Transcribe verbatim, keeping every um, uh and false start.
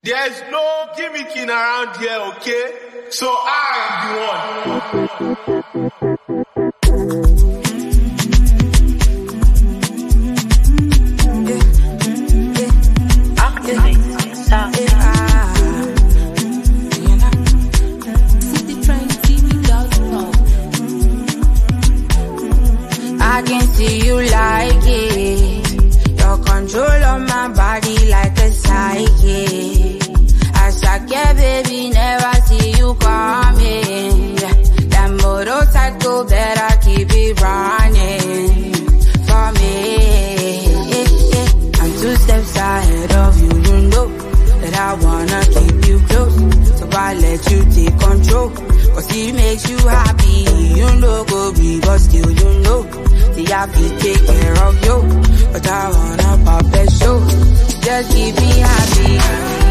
There's no gimmicking around here, okay? So I am the one. I can see you like it. Your control on my body like a psychic. As I get, baby, never see you coming. That motorcycle better keep it running for me. I'm two steps ahead of you, you know that I wanna keep you close. So I let you take control, cause it makes you happy. You know go be, but still you know see I feel take care of you, but I wanna pop that show. Just keep me happy.